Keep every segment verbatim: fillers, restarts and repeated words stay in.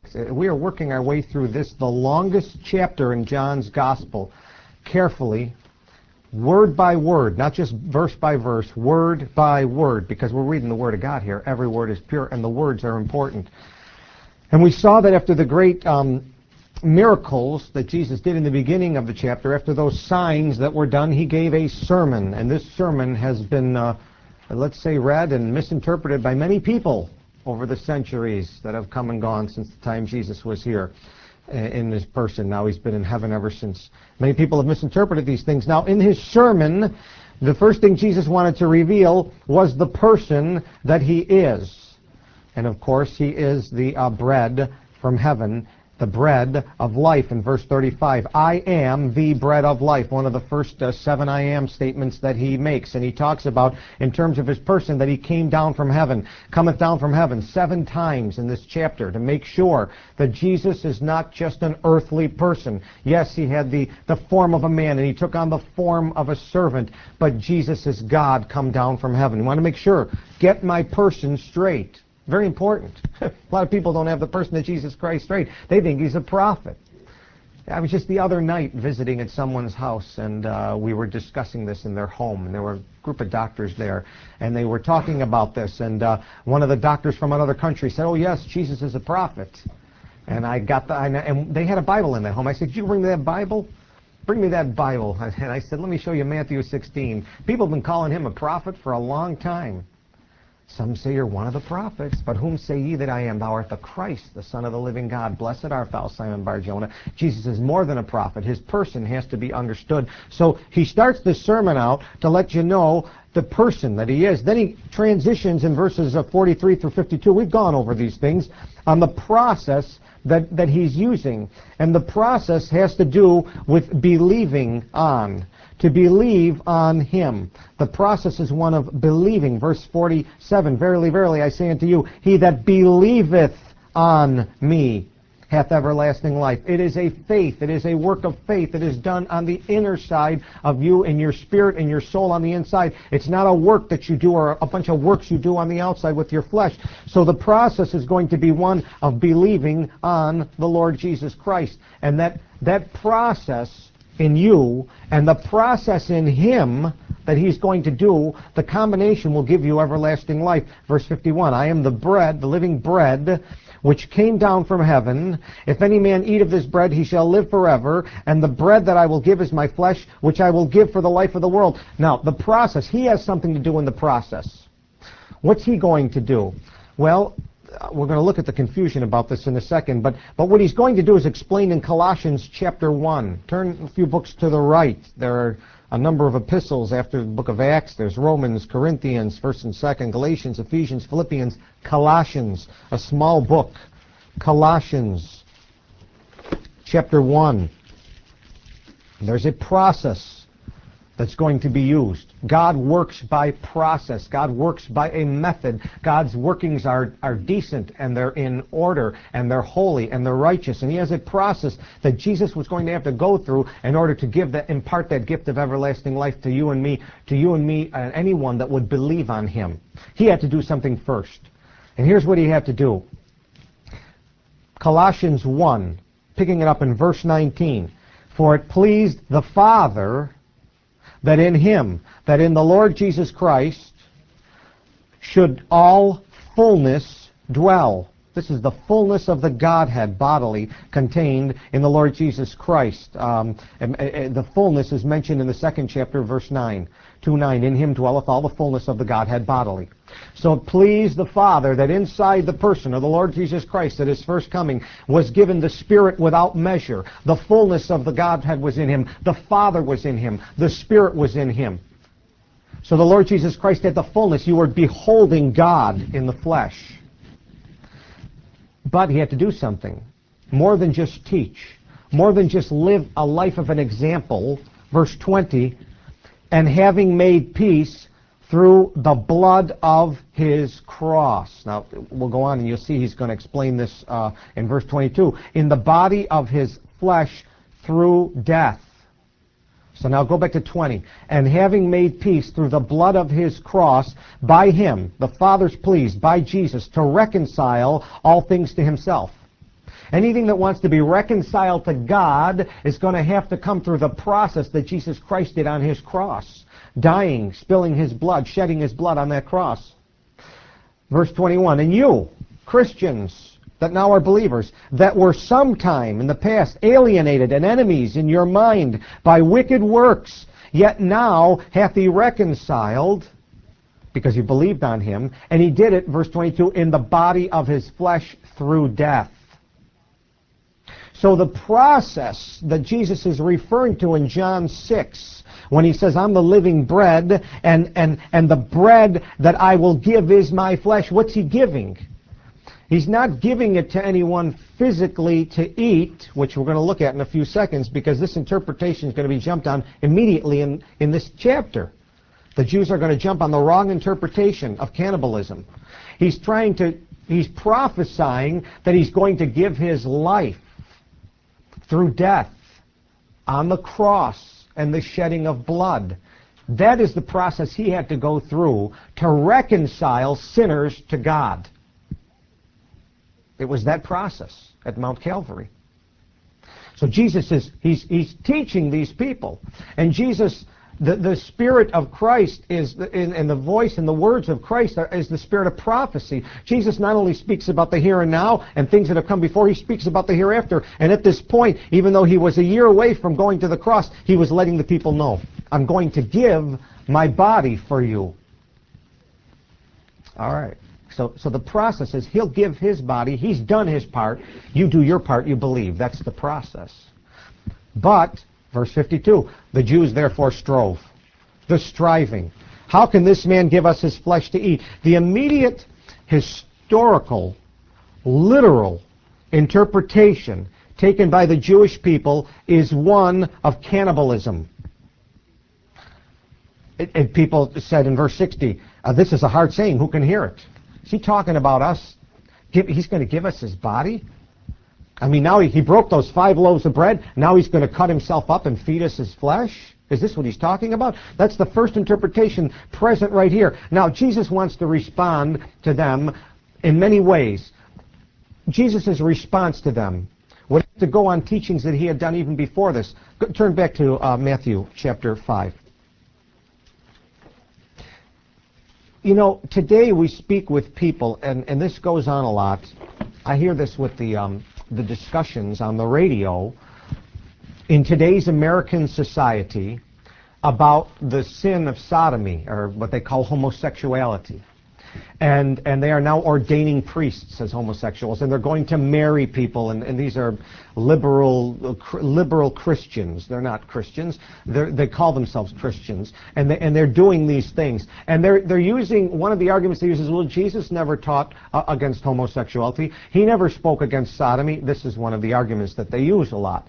We are working our way through this, the longest chapter in John's Gospel, carefully, word by word, not just verse by verse, word by word, because we're reading the Word of God here. Every word is pure, and the words are important. And we saw that after the great um, miracles that Jesus did in the beginning of the chapter, after those signs that were done, he gave a sermon. And this sermon has been, uh, let's say, read and misinterpreted by many people over the centuries that have come and gone since the time Jesus was here in this person. Now he's been in heaven ever since. Many people have misinterpreted these things. Now in his sermon, the first thing Jesus wanted to reveal was the person that he is. And of course he is the uh, bread from heaven, the bread of life in verse thirty-five. I am the bread of life, one of the first uh, seven I am statements that he makes. And he talks about, in terms of his person, that he came down from heaven, cometh down from heaven, seven times in this chapter to make sure that Jesus is not just an earthly person. Yes, he had the, the form of a man, and he took on the form of a servant, but Jesus is God come down from heaven. We want to make sure, get my person straight. Very important. A lot of people don't have the person of Jesus Christ straight. They think he's a prophet. I was just the other night visiting at someone's house, and uh, we were discussing this in their home, and there were a group of doctors there, and they were talking about this, and uh, one of the doctors from another country said, oh yes, Jesus is a prophet. And I got the, and they had a Bible in that home. I said, did you bring me that Bible? Bring me that Bible. And I said, let me show you Matthew sixteen. People have been calling him a prophet for a long time. Some say you're one of the prophets, but whom say ye that I am? Thou art the Christ, the Son of the living God. Blessed art thou, Simon Bar-Jonah. Jesus is more than a prophet. His person has to be understood. So he starts this sermon out to let you know the person that he is. Then he transitions in verses forty-three through fifty-two. We've gone over these things on the process that, that he's using. And the process has to do with believing on. To believe on him. The process is one of believing. Verse forty-seven, verily, verily, I say unto you, he that believeth on me hath everlasting life. It is a faith. It is a work of faith. It is done on the inner side of you, in your spirit and your soul on the inside. It's not a work that you do or a bunch of works you do on the outside with your flesh. So the process is going to be one of believing on the Lord Jesus Christ. And that, that process in you and the process in him that he's going to do, the combination will give you everlasting life. Verse fifty-one, I am the bread, the living bread, which came down from heaven. If any man eat of this bread, he shall live forever. And the bread that I will give is my flesh, which I will give for the life of the world. Now, the process, he has something to do in the process. What's he going to do? Well, we're going to look at the confusion about this in a second, but, but what he's going to do is explain in Colossians chapter one. Turn a few books to the right. There are a number of epistles after the book of Acts. There's Romans, Corinthians, first and second, Galatians, Ephesians, Philippians, Colossians, a small book. Colossians chapter one. There's a process that's going to be used. God works by process. God works by a method. God's workings are, are decent, and they're in order, and they're holy, and they're righteous. And he has a process that Jesus was going to have to go through in order to give that, impart that gift of everlasting life to you and me, to you and me, and anyone that would believe on him. He had to do something first. And here's what he had to do. Colossians one, picking it up in verse nineteen. For it pleased the Father that in him, that in the Lord Jesus Christ, should all fullness dwell. This is the fullness of the Godhead bodily contained in the Lord Jesus Christ. Um, and, and the fullness is mentioned in the second chapter, verse nine. two nine, in him dwelleth all the fullness of the Godhead bodily. So it pleased the Father that inside the person of the Lord Jesus Christ at his first coming was given the Spirit without measure. The fullness of the Godhead was in him. The Father was in him. The Spirit was in him. So the Lord Jesus Christ had the fullness. You were beholding God in the flesh. But he had to do something. More than just teach. More than just live a life of an example. Verse twenty, and having made peace through the blood of his cross. Now, we'll go on and you'll see he's going to explain this uh, in verse twenty-two. In the body of his flesh through death. So now go back to twenty. And having made peace through the blood of his cross, by him, the Father's pleased, by Jesus, to reconcile all things to himself. Anything that wants to be reconciled to God is going to have to come through the process that Jesus Christ did on his cross, dying, spilling his blood, shedding his blood on that cross. Verse twenty-one, and you, Christians, that now are believers, that were sometime in the past alienated and enemies in your mind by wicked works, yet now hath he reconciled, because you believed on him, and he did it, verse twenty-two, in the body of his flesh through death. So the process that Jesus is referring to in John six, when he says, I'm the living bread, and, and, and the bread that I will give is my flesh, what's he giving? He's not giving it to anyone physically to eat, which we're going to look at in a few seconds, because this interpretation is going to be jumped on immediately in, in this chapter. The Jews are going to jump on the wrong interpretation of cannibalism. He's trying to, he's prophesying that he's going to give his life through death on the cross and the shedding of blood. That is the process he had to go through to reconcile sinners to God. It was that process at Mount Calvary. So Jesus is, he's, he's teaching these people. And Jesus, the, the Spirit of Christ is, the, and, and the voice and the words of Christ are, is the Spirit of prophecy. Jesus not only speaks about the here and now and things that have come before, he speaks about the hereafter. And at this point, even though he was a year away from going to the cross, he was letting the people know, I'm going to give my body for you. All right. So, so the process is he'll give his body. He's done his part. You do your part. You believe. That's the process. But, verse fifty-two, the Jews therefore strove. The striving. How can this man give us his flesh to eat? The immediate historical, literal interpretation taken by the Jewish people is one of cannibalism. It, it, people said in verse sixty, uh, this is a hard saying. Who can hear it? Is he talking about us? Give, he's going to give us his body? I mean, now he, he broke those five loaves of bread. Now he's going to cut himself up and feed us his flesh? Is this what he's talking about? That's the first interpretation present right here. Now, Jesus wants to respond to them in many ways. Jesus' response to them would have to go on teachings that he had done even before this. Go, turn back to uh, Matthew chapter five. You know, today we speak with people, and, and this goes on a lot. I hear this with the, um, the discussions on the radio in today's American society about the sin of sodomy, or what they call homosexuality. And, and they are now ordaining priests as homosexuals, and they're going to marry people, and, and these are liberal liberal Christians. They're not Christians. They're, they call themselves Christians, and, they, and they're doing these things. And they're, they're using, one of the arguments they use is, well, Jesus never taught uh, against homosexuality. He never spoke against sodomy. This is one of the arguments that they use a lot.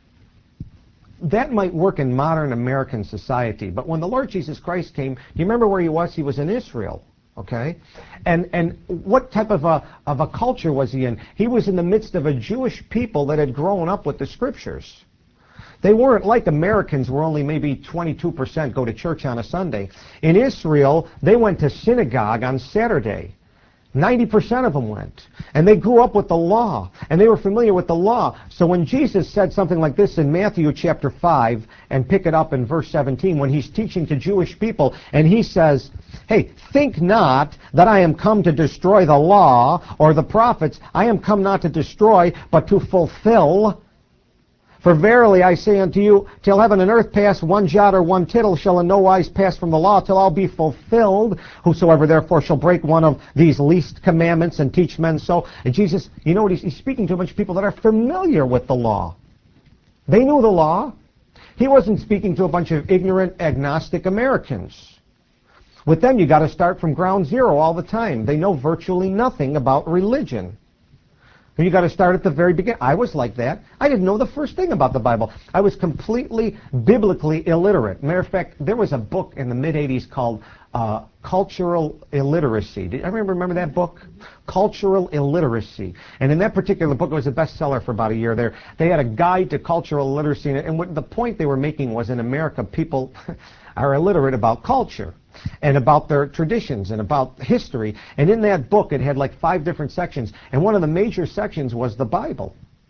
That might work in modern American society, but when the Lord Jesus Christ came, do you remember where he was? He was in Israel. Okay, and and what type of a of a culture was he in? He was in the midst of a Jewish people that had grown up with the Scriptures. They weren't like Americans, where only maybe twenty-two percent go to church on a Sunday. In Israel, they went to synagogue on Saturday. ninety percent of them went. And they grew up with the law, and they were familiar with the law. So when Jesus said something like this in Matthew chapter five, and pick it up in verse seventeen, when he's teaching to Jewish people, and he says, hey, think not that I am come to destroy the law or the prophets. I am come not to destroy, but to fulfill. For verily I say unto you, till heaven and earth pass, one jot or one tittle shall in no wise pass from the law, till all be fulfilled. Whosoever therefore shall break one of these least commandments and teach men so. And Jesus, you know what, he's, he's speaking to a bunch of people that are familiar with the law. They knew the law. He wasn't speaking to a bunch of ignorant, agnostic Americans. With them, you got to start from ground zero all the time. They know virtually nothing about religion. You got to start at the very beginning. I was like that. I didn't know the first thing about the Bible. I was completely biblically illiterate. Matter of fact, there was a book in the mid eighties called uh, Cultural Illiteracy. Did everyone remember that book? Cultural Illiteracy. And in that particular book, it was a bestseller for about a year there. They had a guide to cultural illiteracy. And what the point they were making was, in America, people are illiterate about culture and about their traditions and about history. And in that book, it had like five different sections. And one of the major sections was the Bible.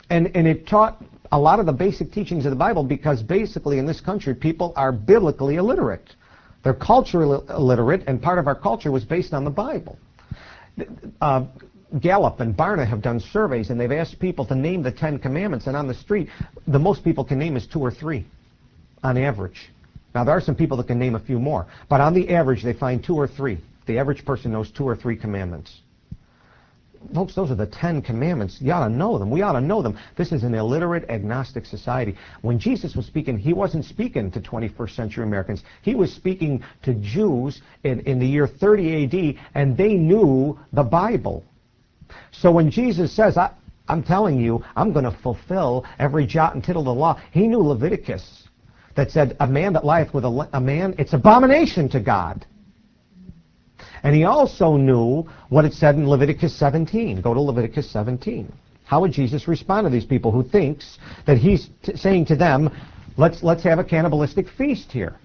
And, and it taught a lot of the basic teachings of the Bible, because basically in this country people are biblically illiterate. They're culturally illiterate, and part of our culture was based on the Bible. Uh, Gallup and Barna have done surveys, and they've asked people to name the Ten Commandments, and on the street, the most people can name is two or three on average. Now, there are some people that can name a few more, but on the average, they find two or three. The average person knows two or three commandments. Folks, those are the Ten Commandments. You ought to know them. We ought to know them. This is an illiterate, agnostic society. When Jesus was speaking, he wasn't speaking to twenty-first century Americans. He was speaking to Jews in, in the year thirty A D, and they knew the Bible. So when Jesus says, I, I'm telling you, I'm going to fulfill every jot and tittle of the law, he knew Leviticus, that said, a man that lieth with a, a man, it's abomination to God. And he also knew what it said in Leviticus seventeen. Go to Leviticus seventeen. How would Jesus respond to these people who thinks that he's t saying to them, let's, let's have a cannibalistic feast here?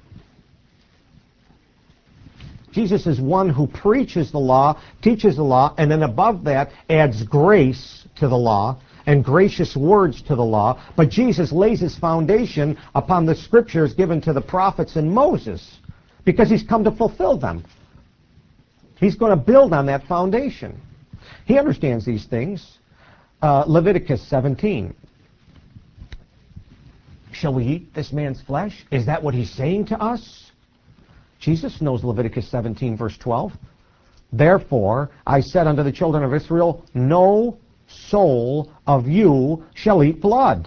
Jesus is one who preaches the law, teaches the law, and then above that adds grace to the law and gracious words to the law. But Jesus lays his foundation upon the scriptures given to the prophets and Moses, because he's come to fulfill them. He's going to build on that foundation. He understands these things. Uh, Leviticus seventeen. Shall we eat this man's flesh? Is that what he's saying to us? Jesus knows Leviticus seventeen, verse twelve. Therefore, I said unto the children of Israel, no soul of you shall eat blood.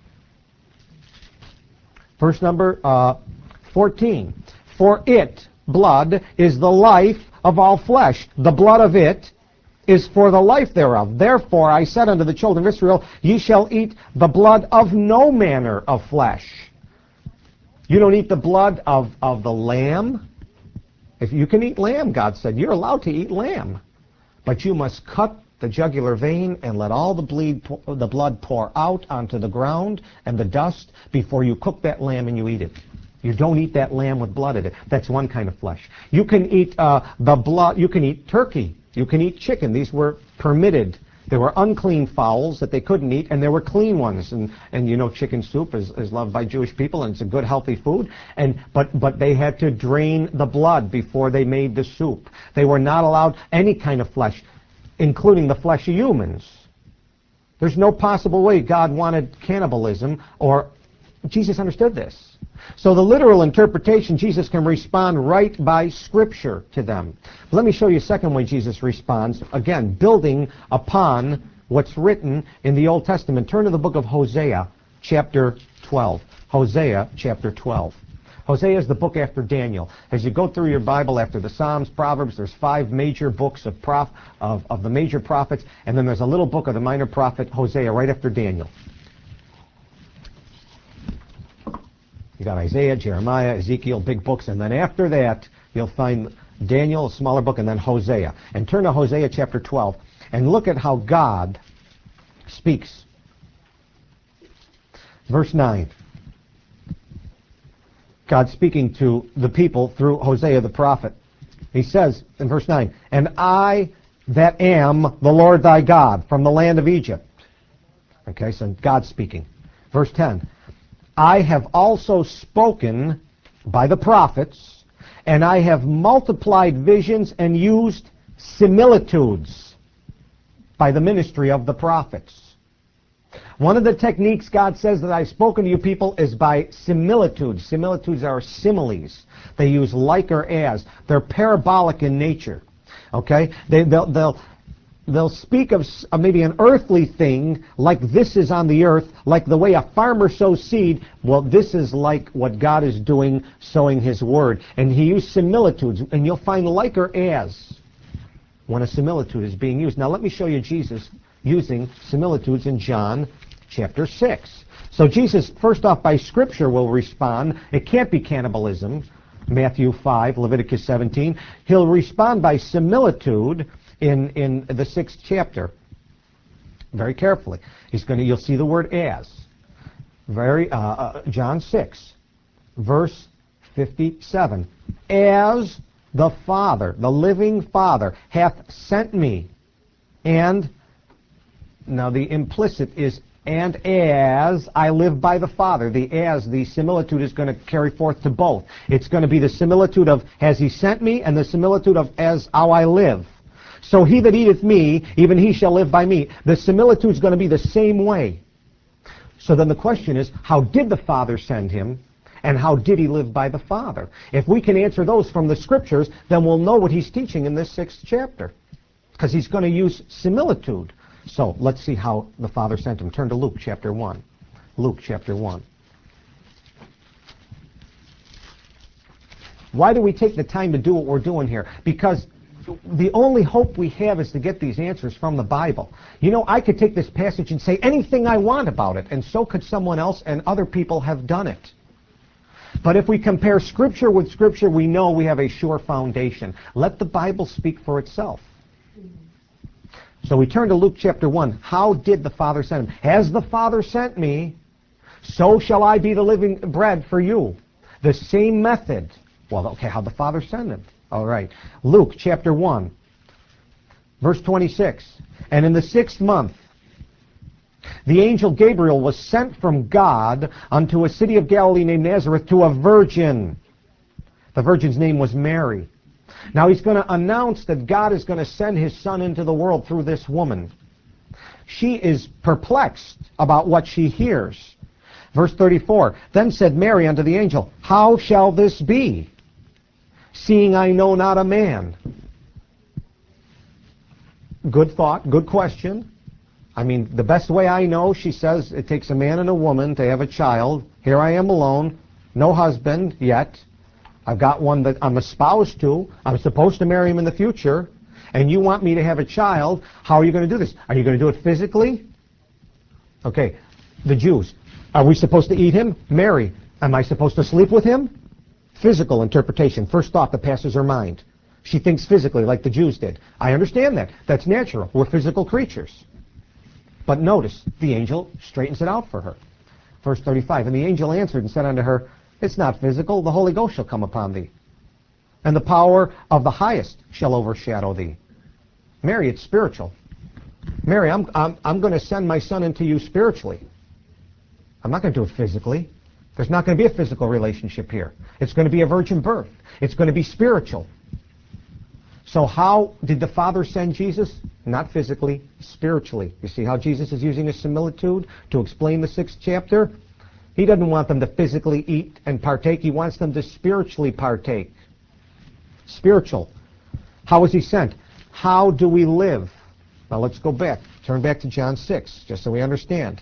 Verse number uh, fourteen. For it, blood, is the life of all flesh. The blood of it is for the life thereof. Therefore I said unto the children of Israel, ye shall eat the blood of no manner of flesh. You don't eat the blood of, of the lamb. If you can eat lamb, God said, you're allowed to eat lamb. But you must cut the jugular vein and let all the, bleed, the blood pour out onto the ground and the dust before you cook that lamb and you eat it. You don't eat that lamb with blood in it. That's one kind of flesh. You can eat uh, the blood. You can eat turkey. You can eat chicken. These were permitted. There were unclean fowls that they couldn't eat, and there were clean ones. And, and you know, chicken soup is, is loved by Jewish people, and it's a good, healthy food. And but but they had to drain the blood before they made the soup. They were not allowed any kind of flesh, including the flesh of humans. There's no possible way God wanted cannibalism, or Jesus understood this. So the literal interpretation, Jesus can respond right by Scripture to them. Let me show you a second way Jesus responds, again, building upon what's written in the Old Testament. Turn to the book of Hosea, chapter twelve. Hosea, chapter twelve. Hosea is the book after Daniel. As you go through your Bible after the Psalms, Proverbs, there's five major books of, prof, of, of the major prophets, and then there's a little book of the minor prophet, Hosea, right after Daniel. You got Isaiah, Jeremiah, Ezekiel, big books, and then after that, you'll find Daniel, a smaller book, and then Hosea. And turn to Hosea chapter twelve, and look at how God speaks. Verse nine. God speaking to the people through Hosea the prophet. He says in verse nine, and I that am the Lord thy God from the land of Egypt. Okay, so God's speaking. Verse ten. I have also spoken by the prophets, and I have multiplied visions and used similitudes by the ministry of the prophets. One of the techniques God says that I've spoken to you people is by similitudes. Similitudes are similes. They use like or as. They're parabolic in nature. Okay? They, they'll, they'll, they'll speak of uh, maybe an earthly thing, like this is on the earth, like the way a farmer sows seed. Well, this is like what God is doing, sowing his word. And he used similitudes, and you'll find like or as when a similitude is being used. Now let me show you Jesus using similitudes in John chapter six. So Jesus, first off, by Scripture will respond. It can't be cannibalism. Matthew five, Leviticus seventeen. He'll respond by similitude in in the sixth chapter. Very carefully. He's going to. You'll see the word as. Very uh, uh, John six, verse fifty-seven. As the Father, the living Father, hath sent me, and now the implicit is And as I live by the Father. The as, the similitude is going to carry forth to both. It's going to be the similitude of has he sent me, and the similitude of as how I live. So he that eateth me, even he shall live by me. The similitude is going to be the same way. So then the question is, how did the Father send him, and how did he live by the Father? If we can answer those from the Scriptures, then we'll know what he's teaching in this sixth chapter, because he's going to use similitude. So let's see how the Father sent him. Turn to Luke chapter one. Luke chapter one. Why do we take the time to do what we're doing here? Because the only hope we have is to get these answers from the Bible. You know, I could take this passage and say anything I want about it, and so could someone else, and other people have done it. But if we compare Scripture with Scripture, we know we have a sure foundation. Let the Bible speak for itself. So we turn to Luke chapter one. How did the Father send him? As the Father sent me, so shall I be the living bread for you. The same method. Well, okay, how'd the Father send him? All right. Luke chapter one, verse twenty-six. And in the sixth month, the angel Gabriel was sent from God unto a city of Galilee named Nazareth to a virgin. The virgin's name was Mary. Now he's going to announce that God is going to send his Son into the world through this woman. She is perplexed about what she hears. Verse thirty-four. Then said Mary unto the angel, how shall this be, seeing I know not a man? Good thought, good question. I mean, the best way I know, she says, it takes a man and a woman to have a child. Here I am alone, no husband yet. I've got one that I'm espoused to. I'm supposed to marry him in the future. And you want me to have a child. How are you going to do this? Are you going to do it physically? Okay, the Jews. Are we supposed to eat him? Mary. Am I supposed to sleep with him? Physical interpretation. First thought that passes her mind. She thinks physically like the Jews did. I understand that. That's natural. We're physical creatures. But notice, the angel straightens it out for her. Verse thirty-five, and the angel answered and said unto her, it's not physical, the Holy Ghost shall come upon thee, and the power of the highest shall overshadow thee. Mary, it's spiritual. Mary, I'm, I'm, I'm going to send my Son into you spiritually. I'm not going to do it physically. There's not going to be a physical relationship here. It's going to be a virgin birth. It's going to be spiritual. So how did the Father send Jesus? Not physically, spiritually. You see how Jesus is using a similitude to explain the sixth chapter? He doesn't want them to physically eat and partake. He wants them to spiritually partake. Spiritual. How was he sent? How do we live? Now let's go back. Turn back to John six, just so we understand.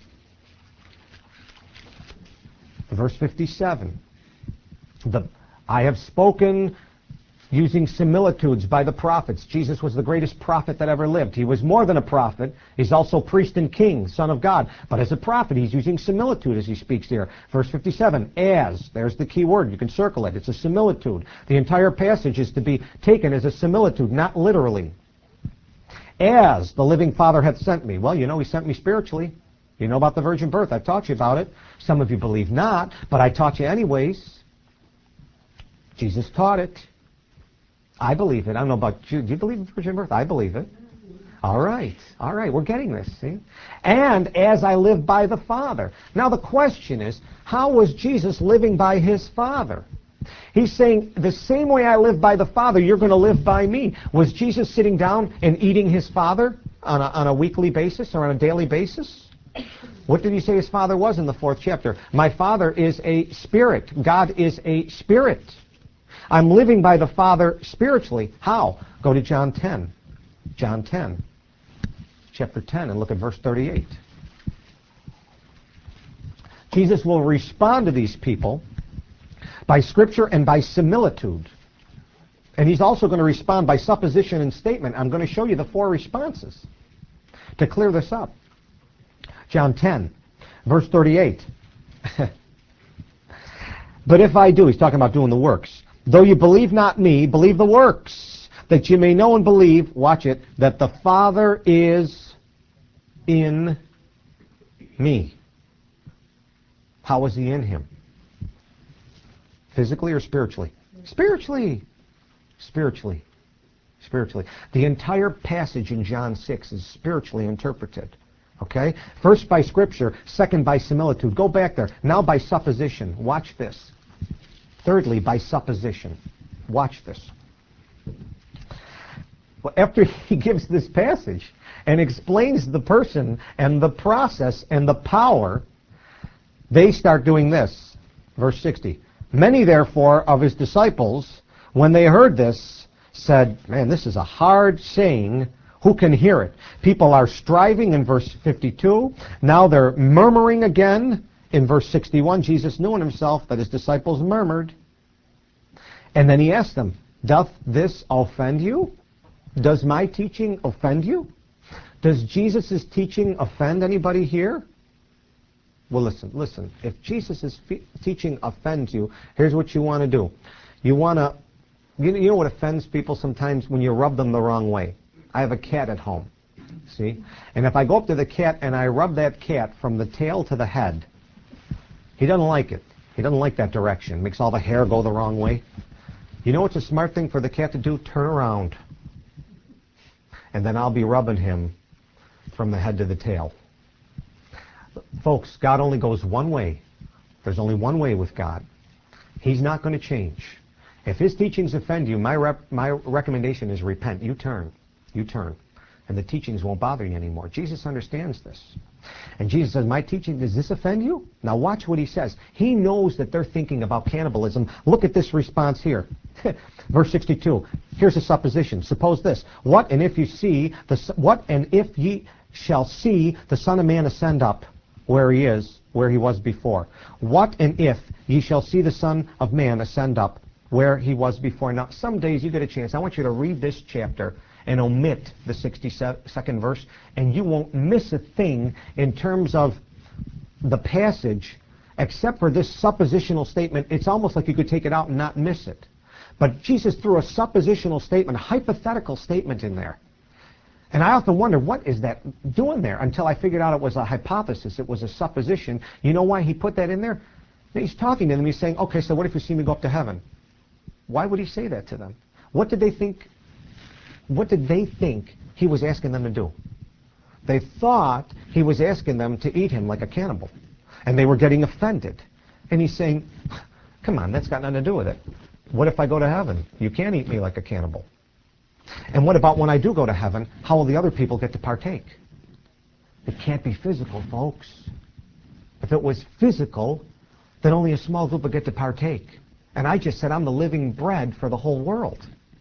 Verse fifty-seven. The, I have spoken using similitudes by the prophets. Jesus was the greatest prophet that ever lived. He was more than a prophet. He's also priest and king, Son of God. But as a prophet, he's using similitude as he speaks here. Verse fifty-seven, as. There's the key word. You can circle it. It's a similitude. The entire passage is to be taken as a similitude, not literally. As the living Father hath sent me. Well, you know, he sent me spiritually. You know about the virgin birth. I've taught you about it. Some of you believe not, but I taught you anyways. Jesus taught it. I believe it. I don't know about you. Do you believe in virgin birth? I believe it. All right. All right. We're getting this. See? And as I live by the Father. Now the question is, how was Jesus living by his Father? He's saying, the same way I live by the Father, you're going to live by me. Was Jesus sitting down and eating his Father on a, on a weekly basis or on a daily basis? What did he say his Father was in the fourth chapter? My Father is a spirit. God is a spirit. I'm living by the Father spiritually. How? Go to John ten. John ten. Chapter ten, and look at verse thirty-eight. Jesus will respond to these people by Scripture and by similitude. And he's also going to respond by supposition and statement. I'm going to show you the four responses to clear this up. John ten, verse thirty-eight. But if I do, he's talking about doing the works. Though you believe not me, believe the works, that you may know and believe, watch it, that the Father is in me. How is he in him? Physically or spiritually? Spiritually. Spiritually. Spiritually. The entire passage in John six is spiritually interpreted. Okay? First by Scripture, second by similitude. Go back there. Now by supposition. Watch this. Thirdly, by supposition. Watch this. Well, after he gives this passage and explains the person and the process and the power, they start doing this. Verse sixty. Many, therefore, of his disciples, when they heard this, said, man, this is a hard saying. Who can hear it? People are striving in verse fifty-two. Now they're murmuring again in verse sixty-one. Jesus knew in himself that his disciples murmured. And then he asked them, doth this offend you? Does my teaching offend you? Does Jesus' teaching offend anybody here? Well, listen, listen. If Jesus' teaching offends you, here's what you want to do. You want to, you know, you know what offends people sometimes? When you rub them the wrong way. I have a cat at home, see? And if I go up to the cat and I rub that cat from the tail to the head, he doesn't like it. He doesn't like that direction. Makes all the hair go the wrong way. You know what's a smart thing for the cat to do? Turn around. And then I'll be rubbing him from the head to the tail. Folks, God only goes one way. There's only one way with God. He's not going to change. If his teachings offend you, my rep, my recommendation is repent. You turn. You turn. And the teachings won't bother you anymore. Jesus understands this. And Jesus says, my teaching, does this offend you? Now watch what he says. He knows that they're thinking about cannibalism. Look at this response here. Verse sixty-two. Here's a supposition. Suppose this. What and if you see the what and if ye shall see the Son of Man ascend up where he is, where he was before. What and if ye shall see the Son of Man ascend up where he was before. Now, some days you get a chance. I want you to read this chapter and omit the sixty-second verse, and you won't miss a thing in terms of the passage, except for this suppositional statement. It's almost like you could take it out and not miss it. But Jesus threw a suppositional statement, a hypothetical statement in there. And I often wonder, what is that doing there? Until I figured out it was a hypothesis, it was a supposition. You know why he put that in there? He's talking to them, he's saying, okay, so what if you see me go up to heaven? Why would he say that to them? What did they think? What did they think he was asking them to do? They thought he was asking them to eat him like a cannibal. And they were getting offended. And he's saying, come on, that's got nothing to do with it. What if I go to heaven? You can't eat me like a cannibal. And what about when I do go to heaven? How will the other people get to partake? It can't be physical, folks. If it was physical, then only a small group would get to partake. And I just said I'm the living bread for the whole world.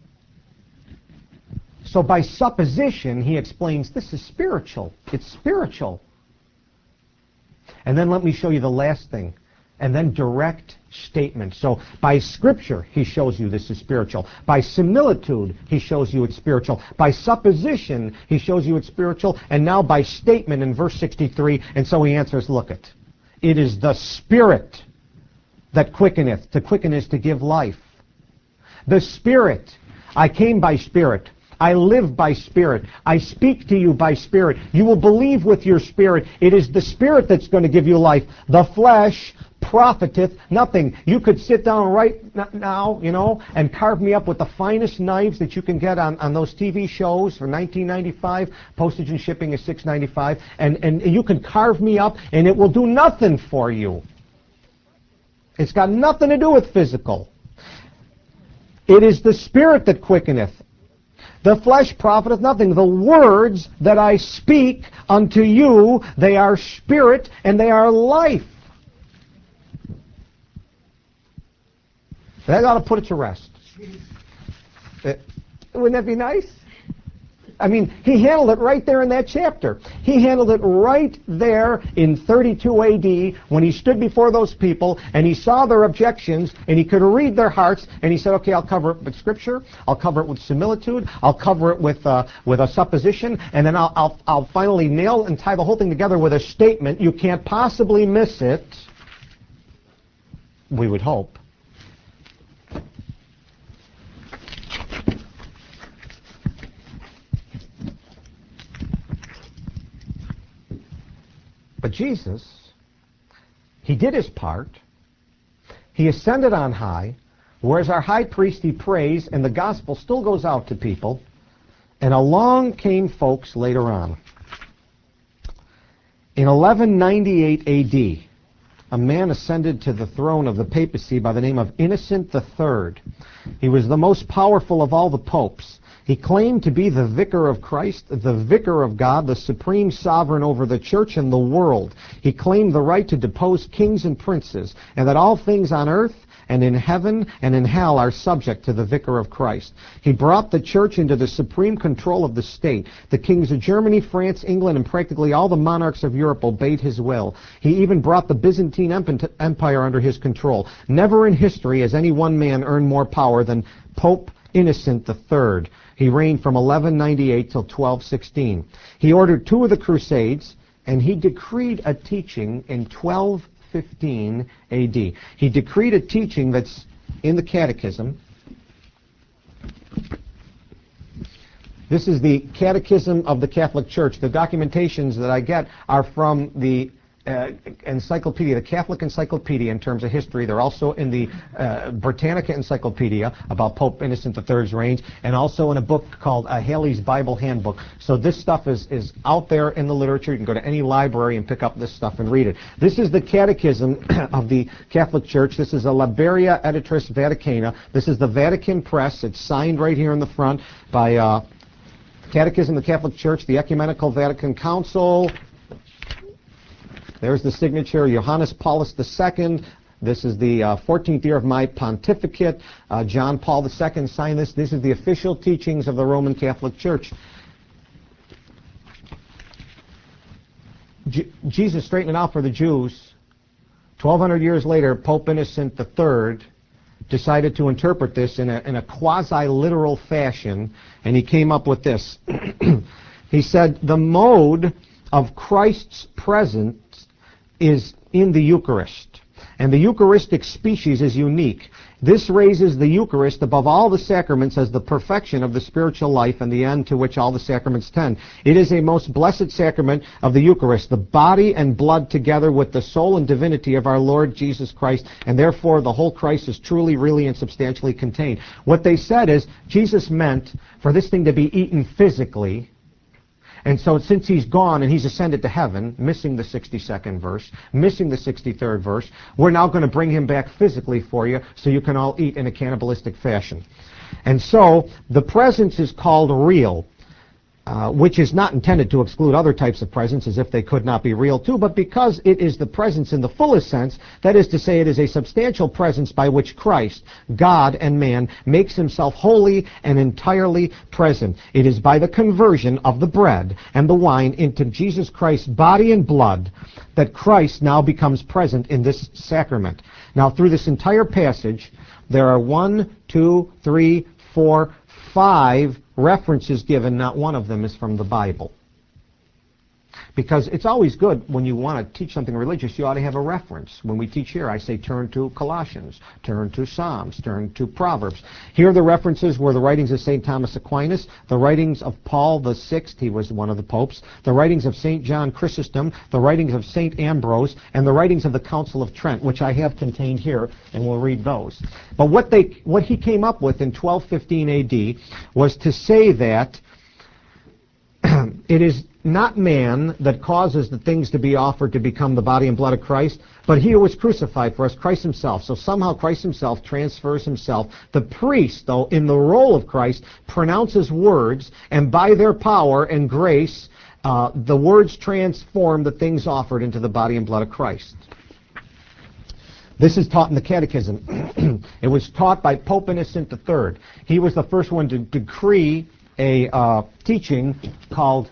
So by supposition, he explains this is spiritual. It's spiritual. And then let me show you the last thing. And then direct statement. So by Scripture, he shows you this is spiritual. By similitude, he shows you it's spiritual. By supposition, he shows you it's spiritual. And now by statement in verse sixty-three, and so he answers, look it. It is the Spirit that quickeneth. To quicken is to give life. The Spirit. I came by Spirit. I live by Spirit. I speak to you by Spirit. You will believe with your spirit. It is the Spirit that's going to give you life. The flesh profiteth nothing. You could sit down right now, you know, and carve me up with the finest knives that you can get on, on those T V shows for nineteen ninety-five. Postage and shipping is six ninety-five. And, and you can carve me up, and it will do nothing for you. It's got nothing to do with physical. It is the Spirit that quickeneth. The flesh profiteth nothing. The words that I speak unto you, they are spirit and they are life. That ought to put it to rest. It, wouldn't that be nice? I mean, he handled it right there in that chapter. He handled it right there in thirty-two A D when he stood before those people and he saw their objections and he could read their hearts and he said, okay, I'll cover it with Scripture, I'll cover it with similitude, I'll cover it with uh, with a supposition, and then I'll, I'll, I'll finally nail and tie the whole thing together with a statement. You can't possibly miss it, we would hope. But Jesus, he did his part. He ascended on high, whereas our high priest, he prays, and the gospel still goes out to people. And along came folks later on. In eleven ninety-eight A D, a man ascended to the throne of the papacy by the name of Innocent the Third. He was the most powerful of all the popes. He claimed to be the vicar of Christ, the vicar of God, the supreme sovereign over the church and the world. He claimed the right to depose kings and princes, and that all things on earth and in heaven and in hell are subject to the vicar of Christ. He brought the church into the supreme control of the state. The kings of Germany, France, England, and practically all the monarchs of Europe obeyed his will. He even brought the Byzantine Empire under his control. Never in history has any one man earned more power than Pope Innocent the Third. He reigned from eleven ninety-eight till twelve sixteen. He ordered two of the Crusades, and he decreed a teaching in twelve fifteen A D. He decreed a teaching that's in the Catechism. This is the Catechism of the Catholic Church. The documentations that I get are from the Uh, encyclopedia, the Catholic Encyclopedia in terms of history. They're also in the uh, Britannica Encyclopedia about Pope Innocent the Third's reign, and also in a book called uh, Halley's Bible Handbook. So this stuff is, is out there in the literature. You can go to any library and pick up this stuff and read it. This is the Catechism of the Catholic Church. This is a Liberia Editrix Vaticana. This is the Vatican Press. It's signed right here in the front by uh, Catechism of the Catholic Church, the Ecumenical Vatican Council. There's the signature, Johannes Paulus the Second. This is the uh, fourteenth year of my pontificate. Uh, John Paul the Second signed this. This is the official teachings of the Roman Catholic Church. J Jesus straightened it out for the Jews. twelve hundred years later, Pope Innocent the Third decided to interpret this in a, in a quasi-literal fashion, and he came up with this. He said, the mode of Christ's presence is in the Eucharist, and the Eucharistic species is unique. This raises the Eucharist above all the sacraments as the perfection of the spiritual life and the end to which all the sacraments tend. It is a most blessed sacrament of the Eucharist, the body and blood together with the soul and divinity of our Lord Jesus Christ, and therefore the whole Christ is truly, really, and substantially contained. What they said is, Jesus meant for this thing to be eaten physically. And so since he's gone and he's ascended to heaven, missing the sixty-second verse, missing the sixty-third verse, we're now going to bring him back physically for you so you can all eat in a cannibalistic fashion. And so the presence is called real, uh, which is not intended to exclude other types of presence as if they could not be real too, but because it is the presence in the fullest sense, that is to say it is a substantial presence by which Christ, God and man, makes himself wholly and entirely present. It is by the conversion of the bread and the wine into Jesus Christ's body and blood that Christ now becomes present in this sacrament. Now through this entire passage, there are one, two, three, four, five references given. Not one of them is from the Bible. Because it's always good when you want to teach something religious, you ought to have a reference. When we teach here, I say turn to Colossians, turn to Psalms, turn to Proverbs. Here the references were the writings of Saint Thomas Aquinas, the writings of Paul the Sixth, he was one of the popes, the writings of Saint John Chrysostom, the writings of Saint Ambrose, and the writings of the Council of Trent, which I have contained here, and we'll read those. But what they, what he came up with in twelve fifteen A D was to say that it is not man that causes the things to be offered to become the body and blood of Christ, but he who was crucified for us, Christ himself. So somehow Christ himself transfers himself. The priest, though, in the role of Christ, pronounces words, and by their power and grace, uh, the words transform the things offered into the body and blood of Christ. This is taught in the Catechism. It was taught by Pope Innocent the Third. He was the first one to decree a uh, teaching called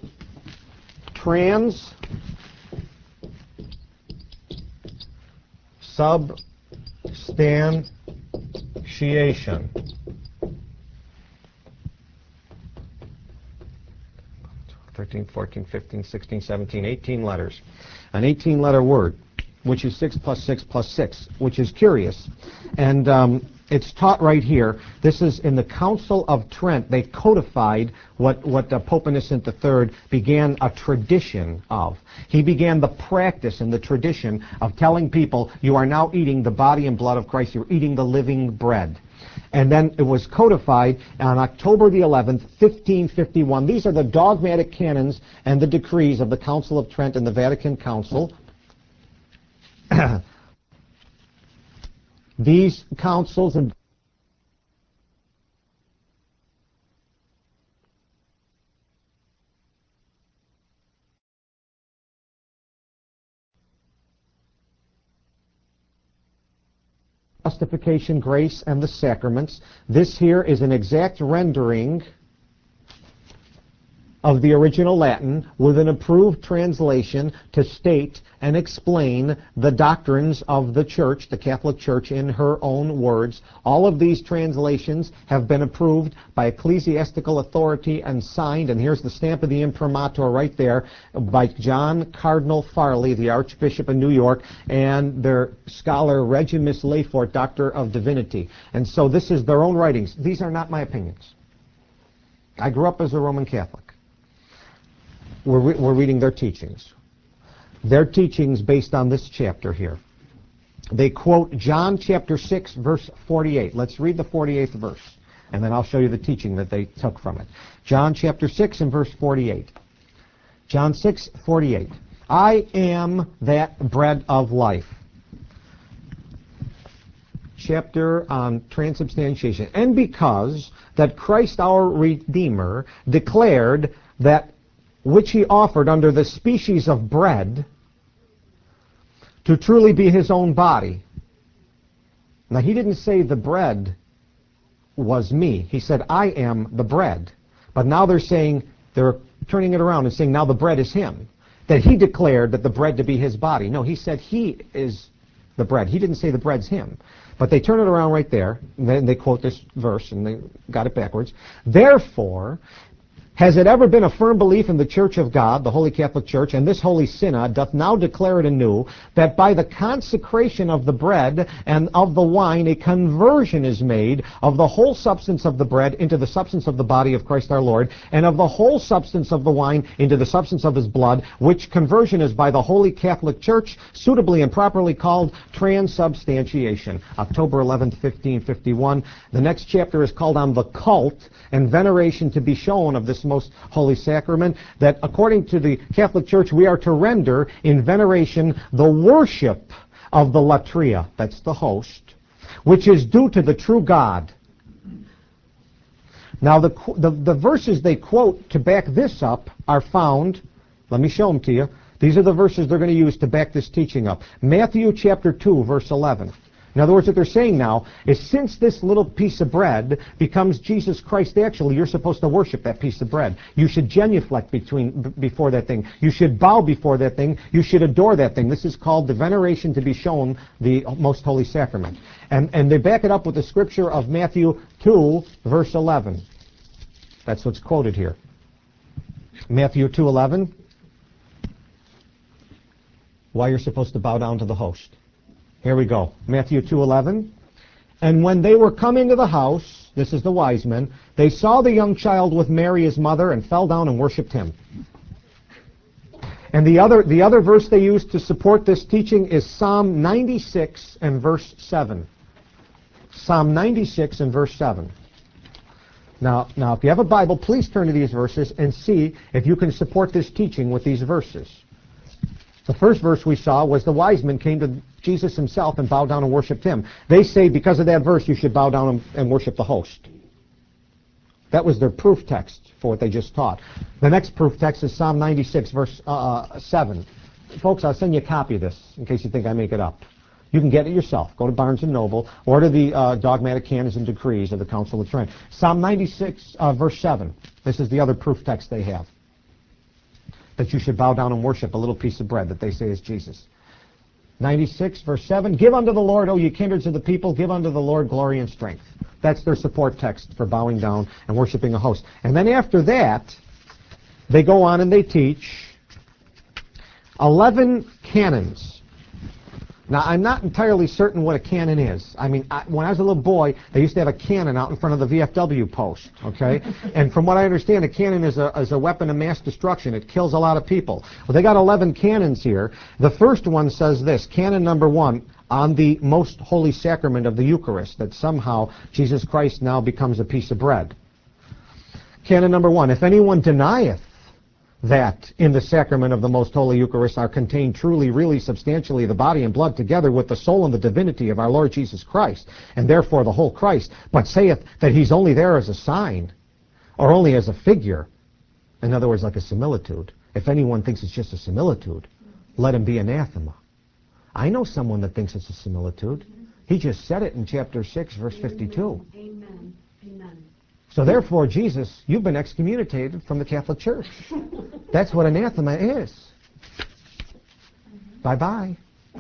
transubstantiation. thirteen, fourteen, fifteen, sixteen, seventeen, eighteen letters. An eighteen letter word, which is six plus six plus six, which is curious. And um, It's taught right here. This is in the Council of Trent. They codified what, what uh, Pope Innocent the Third began a tradition of. He began the practice and the tradition of telling people, you are now eating the body and blood of Christ. You're eating the living bread. And then it was codified on October the eleventh, fifteen fifty-one. These are the dogmatic canons and the decrees of the Council of Trent and the Vatican Council. These councils and justification, grace, and the sacraments. This here is an exact rendering of the original Latin with an approved translation to state and explain the doctrines of the Church, the Catholic Church, in her own words. All of these translations have been approved by ecclesiastical authority and signed, and here's the stamp of the imprimatur right there, by John Cardinal Farley, the Archbishop of New York, and their scholar Regimus Lefort, Doctor of Divinity. And so this is their own writings. These are not my opinions. I grew up as a Roman Catholic. We're, re we're reading their teachings. Their teachings based on this chapter here. They quote John chapter six, verse forty-eight. Let's read the forty-eighth verse, and then I'll show you the teaching that they took from it. John chapter six and verse forty-eight. John six, forty-eight. I am that bread of life. Chapter on transubstantiation. And because that Christ our Redeemer declared that which he offered under the species of bread to truly be his own body. Now, he didn't say the bread was me. He said, I am the bread. But now they're saying, they're turning it around and saying, now the bread is him. That he declared that the bread to be his body. No, he said he is the bread. He didn't say the bread's him. But they turn it around right there, and then they quote this verse, and they got it backwards. Therefore, has it ever been a firm belief in the Church of God, the Holy Catholic Church, and this Holy Synod doth now declare it anew, that by the consecration of the bread and of the wine a conversion is made of the whole substance of the bread into the substance of the body of Christ our Lord, and of the whole substance of the wine into the substance of his blood, which conversion is by the Holy Catholic Church suitably and properly called transubstantiation. October eleventh, fifteen fifty-one. The next chapter is called on the cult and veneration to be shown of this most holy sacrament, that according to the Catholic Church we are to render in veneration the worship of the latria, that's the host, which is due to the true God. Now the, the, the verses they quote to back this up are found, let me show them to you. These are the verses they're going to use to back this teaching up. Matthew chapter two, verse eleven. In other words, what they're saying now is, since this little piece of bread becomes Jesus Christ, actually, you're supposed to worship that piece of bread. You should genuflect between, b before that thing. You should bow before that thing. You should adore that thing. This is called the veneration to be shown the most holy sacrament. And, and they back it up with the scripture of Matthew two, verse eleven. That's what's quoted here. Matthew two eleven. Why you're supposed to bow down to the host. Here we go. Matthew two eleven. And when they were come into the house, this is the wise men, they saw the young child with Mary his mother and fell down and worshipped him. And the other, the other verse they use to support this teaching is Psalm ninety-six and verse seven. Psalm ninety-six and verse seven. Now, now, if you have a Bible, please turn to these verses and see if you can support this teaching with these verses. The first verse we saw was the wise men came to Jesus himself and bowed down and worshipped him. They say because of that verse you should bow down and worship the host. That was their proof text for what they just taught. The next proof text is Psalm ninety-six, verse uh, seven. Folks, I'll send you a copy of this in case you think I make it up. You can get it yourself. Go to Barnes and Noble. Order the uh, dogmatic canons and decrees of the Council of Trent. Psalm ninety-six, uh, verse seven. This is the other proof text they have. That you should bow down and worship a little piece of bread that they say is Jesus. ninety-six, verse seven. Give unto the Lord, O ye kindreds of the people, give unto the Lord glory and strength. That's their support text for bowing down and worshiping a host. And then after that, they go on and they teach eleven canons Now, I'm not entirely certain what a cannon is. I mean, I, when I was a little boy, they used to have a cannon out in front of the V F W post, okay? And from what I understand, a cannon is a, is a weapon of mass destruction. It kills a lot of people. Well, they got eleven cannons here. The first one says this, cannon number one, on the most holy sacrament of the Eucharist, that somehow Jesus Christ now becomes a piece of bread. Canon number one, if anyone denieth that in the sacrament of the most holy Eucharist are contained truly, really, substantially the body and blood together with the soul and the divinity of our Lord Jesus Christ, and therefore the whole Christ, but saith that he's only there as a sign, or only as a figure, in other words, like a similitude. If anyone thinks it's just a similitude, let him be anathema. I know someone that thinks it's a similitude. He just said it in chapter six, verse fifty-two. Amen. Amen. So therefore, Jesus, you've been excommunicated from the Catholic Church. That's what anathema is. Bye-bye.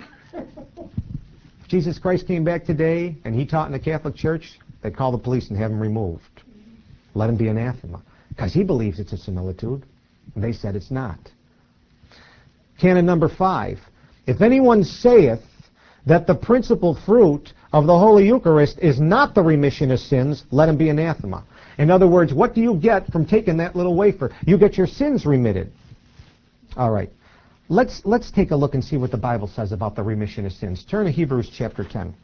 Jesus Christ came back today, and he taught in the Catholic Church, they'd call the police and have him removed. Let him be anathema. Because he believes it's a similitude. And they said it's not. Canon number five. If anyone saith that the principal fruit of the Holy Eucharist is not the remission of sins, let him be anathema. In other words, what do you get from taking that little wafer? You get your sins remitted. All right. Let's, let's take a look and see what the Bible says about the remission of sins. Turn to Hebrews chapter ten.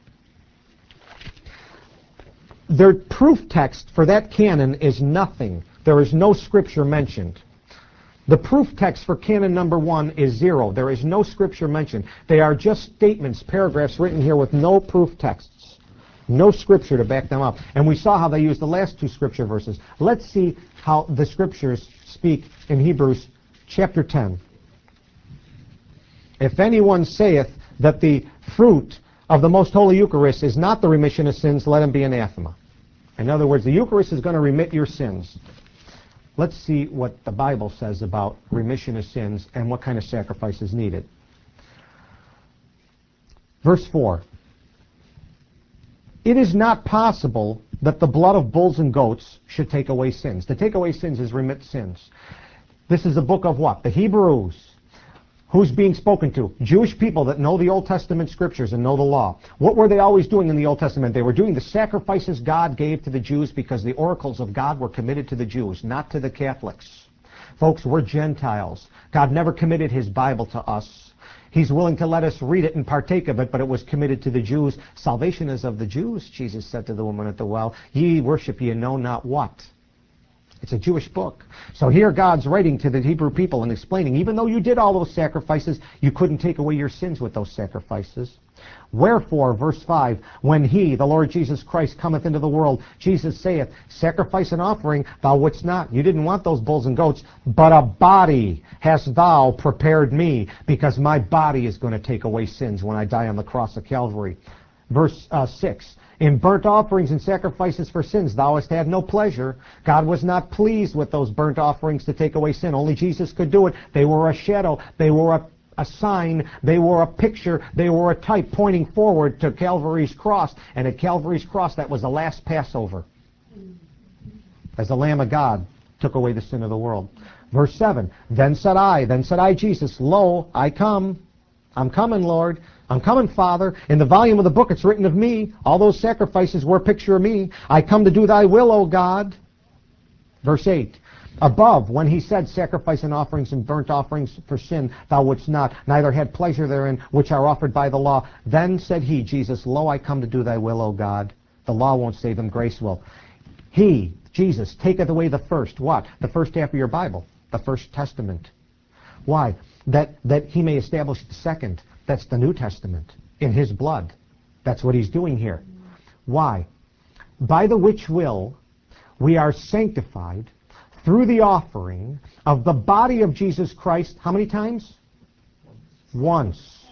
Their proof text for that canon is nothing. There is no scripture mentioned. The proof text for canon number one is zero. There is no scripture mentioned. They are just statements, paragraphs written here with no proof texts. No scripture to back them up. And we saw how they used the last two scripture verses. Let's see how the scriptures speak in Hebrews chapter ten. If anyone saith that the fruit of the most holy Eucharist is not the remission of sins, let him be anathema. In other words, the Eucharist is going to remit your sins. Let's see what the Bible says about remission of sins and what kind of sacrifice is needed. Verse four. It is not possible that the blood of bulls and goats should take away sins. To take away sins is remit sins. This is a book of what? The Hebrews. Who's being spoken to? Jewish people that know the Old Testament scriptures and know the law. What were they always doing in the Old Testament? They were doing the sacrifices God gave to the Jews because the oracles of God were committed to the Jews, not to the Catholics. Folks, we're Gentiles. God never committed his Bible to us. He's willing to let us read it and partake of it, but it was committed to the Jews. Salvation is of the Jews, Jesus said to the woman at the well. Ye worship ye know not what. It's a Jewish book. So here God's writing to the Hebrew people and explaining, even though you did all those sacrifices, you couldn't take away your sins with those sacrifices. Wherefore, verse five, when he, the Lord Jesus Christ, cometh into the world, Jesus saith, sacrifice and offering thou wouldst not. You didn't want those bulls and goats, but a body hast thou prepared me, because my body is going to take away sins when I die on the cross of Calvary. Verse uh, six, in burnt offerings and sacrifices for sins thou hast had no pleasure. God was not pleased with those burnt offerings to take away sin. Only Jesus could do it. They were a shadow. They were a a sign, they were a picture, they were a type pointing forward to Calvary's cross. And at Calvary's cross, that was the last Passover. As the Lamb of God took away the sin of the world. Verse seven, then said I, then said I, Jesus, lo, I come. I'm coming, Lord. I'm coming, Father. In the volume of the book, it's written of me. All those sacrifices were a picture of me. I come to do thy will, O God. Verse eight, above, when he said, sacrifice and offerings and burnt offerings for sin thou wouldst not, neither had pleasure therein, which are offered by the law. Then said he, Jesus, lo, I come to do thy will, O God. The law won't save him, grace will. He, Jesus, taketh away the first, what? The first half of your Bible, the First Testament. Why? That, that he may establish the second. That's the New Testament, in his blood. That's what he's doing here. Why? By the which will we are sanctified through the offering of the body of Jesus Christ. How many times? Once.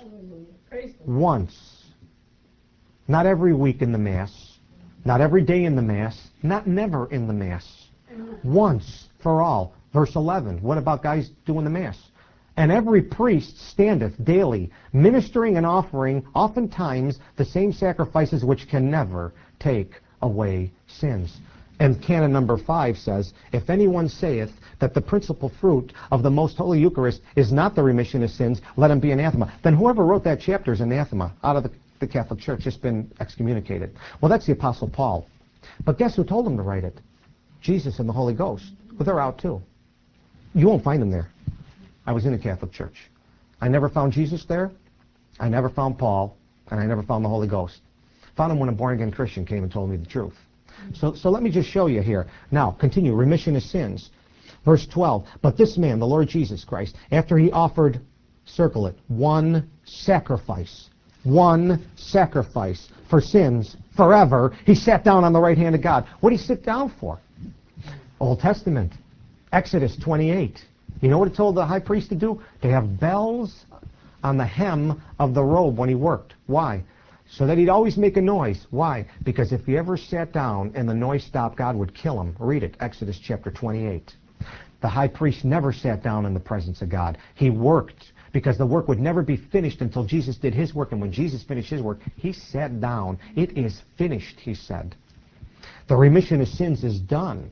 Once. Not every week in the Mass. Not every day in the Mass. Not never in the Mass. Once for all. Verse eleven. What about guys doing the Mass? And every priest standeth daily, ministering and offering oftentimes the same sacrifices which can never take away sins. And canon number five says, if anyone saith that the principal fruit of the most holy Eucharist is not the remission of sins, let him be anathema. Then whoever wrote that chapter is anathema, out of the, the Catholic Church, just been excommunicated. Well, that's the Apostle Paul. But guess who told him to write it? Jesus and the Holy Ghost. Well, they're out too. You won't find them there. I was in the Catholic Church. I never found Jesus there. I never found Paul. And I never found the Holy Ghost. Found him when a born-again Christian came and told me the truth. So, so let me just show you here. Now, continue. Remission of sins. Verse twelve. But this man, the Lord Jesus Christ, after he offered, circle it, one sacrifice, one sacrifice for sins forever, he sat down on the right hand of God. What did he sit down for? Old Testament. Exodus twenty-eight. You know what it told the high priest to do? To have bells on the hem of the robe when he worked. Why? So that he'd always make a noise. Why? Because if he ever sat down and the noise stopped, God would kill him. Read it, Exodus chapter twenty-eight. The high priest never sat down in the presence of God. He worked, because the work would never be finished until Jesus did his work. And when Jesus finished his work, he sat down. It is finished, he said. The remission of sins is done.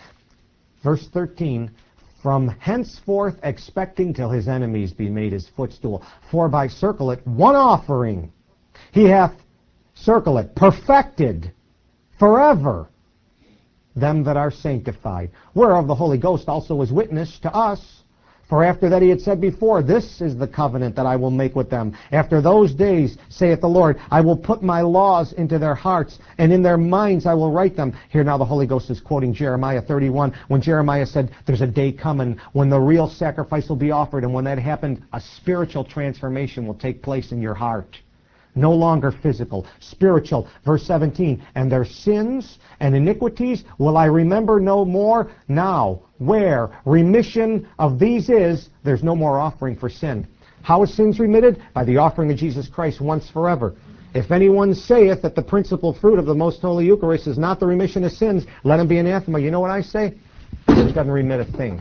Verse thirteen, from henceforth expecting till his enemies be made his footstool. For by, circle it, one offering he hath, circle it, perfected forever them that are sanctified. Whereof the Holy Ghost also is witness to us. For after that he had said before, this is the covenant that I will make with them. After those days, saith the Lord, I will put my laws into their hearts, and in their minds I will write them. Here now the Holy Ghost is quoting Jeremiah thirty-one, when Jeremiah said, there's a day coming when the real sacrifice will be offered, and when that happened, a spiritual transformation will take place in your heart. No longer physical, spiritual. Verse seventeen, and their sins and iniquities will I remember no more. Now, where remission of these is, there's no more offering for sin. How is sins remitted? By the offering of Jesus Christ once forever. If anyone saith that the principal fruit of the most holy Eucharist is not the remission of sins, let him be anathema. You know what I say? It doesn't remit a thing.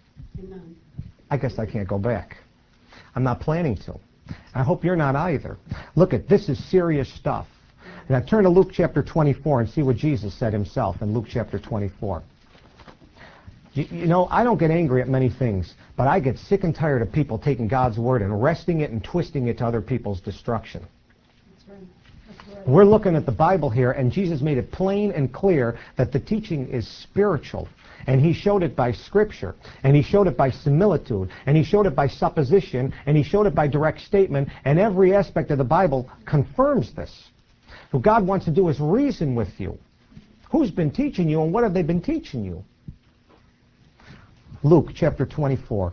I guess I can't go back. I'm not planning to. I hope you're not either. Look at this is serious stuff. Now turn to Luke chapter twenty-four and see what Jesus said himself in Luke chapter twenty-four. You, you know, I don't get angry at many things, but I get sick and tired of people taking God's word and wresting it and twisting it to other people's destruction. That's right. That's right. We're looking at the Bible here, and Jesus made it plain and clear that the teaching is spiritual. And he showed it by Scripture, and he showed it by similitude, and he showed it by supposition, and he showed it by direct statement, and every aspect of the Bible confirms this. What God wants to do is reason with you. Who's been teaching you, and what have they been teaching you? Luke chapter twenty-four,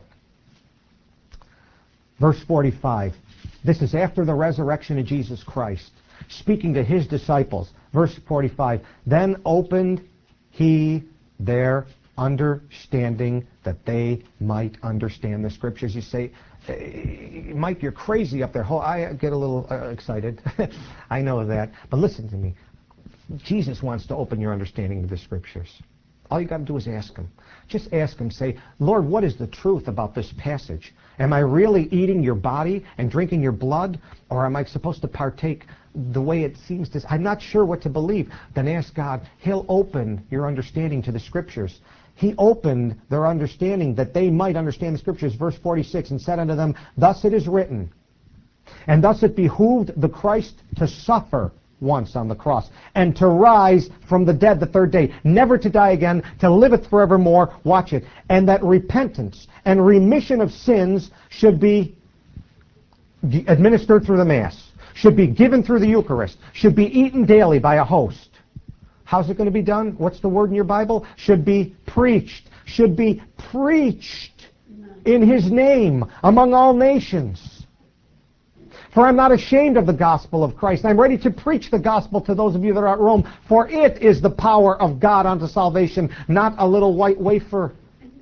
verse forty-five. This is after the resurrection of Jesus Christ, speaking to his disciples. Verse forty-five, then opened he their understanding that they might understand the Scriptures. You say, Mike, you're crazy up there. Oh, I get a little uh, excited. I know that. But listen to me. Jesus wants to open your understanding of the Scriptures. All you got to do is ask him. Just ask him. Say, Lord, what is the truth about this passage? Am I really eating your body and drinking your blood? Or am I supposed to partake the way it seems to? I'm not sure what to believe. Then ask God. He'll open your understanding to the Scriptures. He opened their understanding that they might understand the Scriptures. Verse forty-six, and said unto them, thus it is written, and thus it behooved the Christ to suffer once on the cross, and to rise from the dead the third day, never to die again, to liveth forevermore. Watch it. And that repentance and remission of sins should be administered through the Mass, should be given through the Eucharist, should be eaten daily by a host. How's it going to be done? What's the word in your Bible? Should be preached. Should be preached in his name among all nations. For I'm not ashamed of the gospel of Christ. I'm ready to preach the gospel to those of you that are at Rome. For it is the power of God unto salvation, not a little white wafer.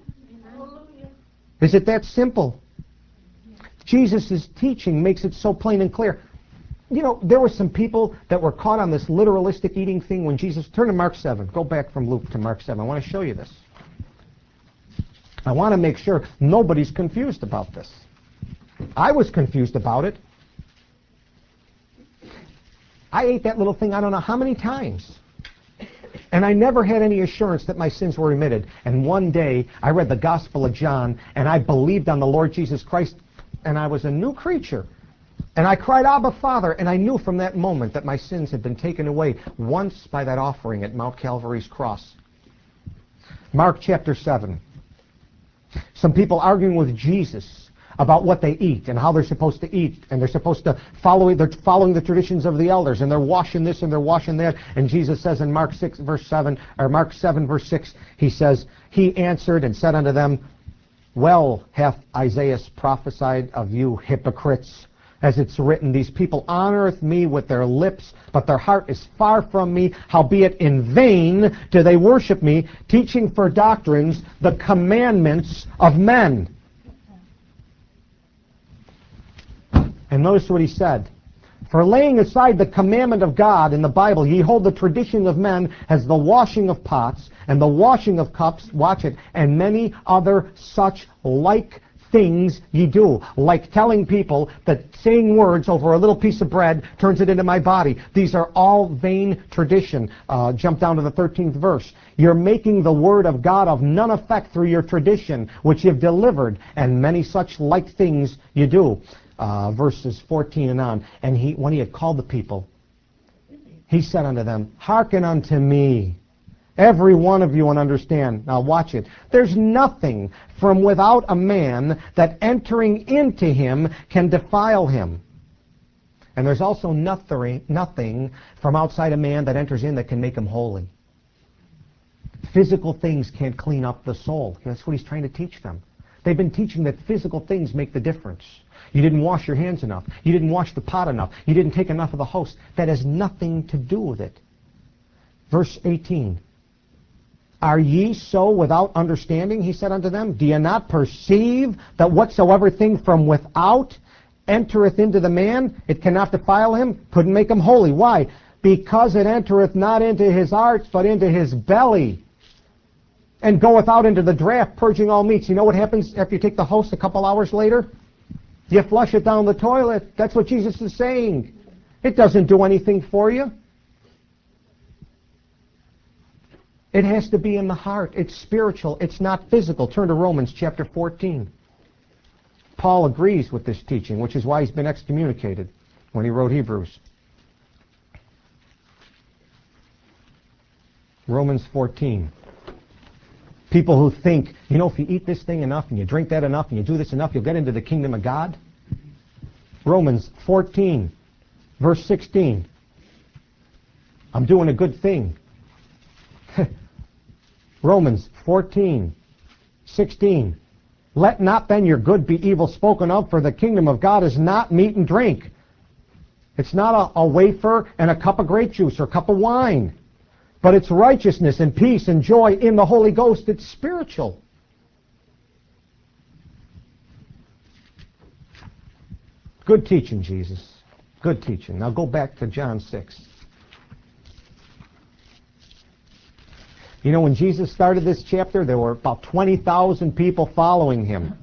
Is it that simple? Jesus' teaching makes it so plain and clear. You know, there were some people that were caught on this literalistic eating thing when Jesus... Turn to Mark seven. Go back from Luke to Mark seven. I want to show you this. I want to make sure nobody's confused about this. I was confused about it. I ate that little thing I don't know how many times. And I never had any assurance that my sins were remitted. And one day, I read the Gospel of John, and I believed on the Lord Jesus Christ, and I was a new creature. And I cried, Abba, Father, and I knew from that moment that my sins had been taken away once by that offering at Mount Calvary's cross. Mark chapter seven. Some people arguing with Jesus about what they eat and how they're supposed to eat, and they're supposed to follow, they're following the traditions of the elders, and they're washing this and they're washing that. And Jesus says in Mark six verse seven, or Mark seven verse six, he says, he answered and said unto them, well hath Isaiah prophesied of you hypocrites, as it's written, these people honoreth me with their lips, but their heart is far from me. Howbeit in vain do they worship me, teaching for doctrines the commandments of men. And notice what he said. For laying aside the commandment of God in the Bible, ye hold the tradition of men as the washing of pots and the washing of cups, watch it, and many other such like things ye do, like telling people that saying words over a little piece of bread turns it into my body. These are all vain tradition. Uh, jump down to the thirteenth verse. You're making the word of God of none effect through your tradition, which you've delivered, and many such like things you do. Uh, verses fourteen and on. And he, when he had called the people, he said unto them, hearken unto me, every one of you, and understand. Now watch it. There's nothing from without a man that entering into him can defile him. And there's also nothing, nothing from outside a man that enters in that can make him holy. Physical things can't clean up the soul. That's what he's trying to teach them. They've been teaching that physical things make the difference. You didn't wash your hands enough. You didn't wash the pot enough. You didn't take enough of the host. That has nothing to do with it. Verse eighteen. Are ye so without understanding, he said unto them? Do ye not perceive that whatsoever thing from without entereth into the man, it cannot defile him? Couldn't make him holy. Why? Because it entereth not into his heart, but into his belly, and goeth out into the draught, purging all meats. You know what happens after you take the host a couple hours later? You flush it down the toilet. That's what Jesus is saying. It doesn't do anything for you. It has to be in the heart. It's spiritual. It's not physical. Turn to Romans chapter fourteen. Paul agrees with this teaching, which is why he's been excommunicated when he wrote Hebrews. Romans fourteen. People who think, you know, if you eat this thing enough and you drink that enough and you do this enough, you'll get into the kingdom of God. Romans fourteen, verse sixteen. I'm doing a good thing. Romans fourteen, sixteen. Let not then your good be evil spoken of, for the kingdom of God is not meat and drink. It's not a, a wafer and a cup of grape juice or a cup of wine. But it's righteousness and peace and joy in the Holy Ghost. It's spiritual. Good teaching, Jesus. Good teaching. Now go back to John six. You know, when Jesus started this chapter, there were about twenty thousand people following him.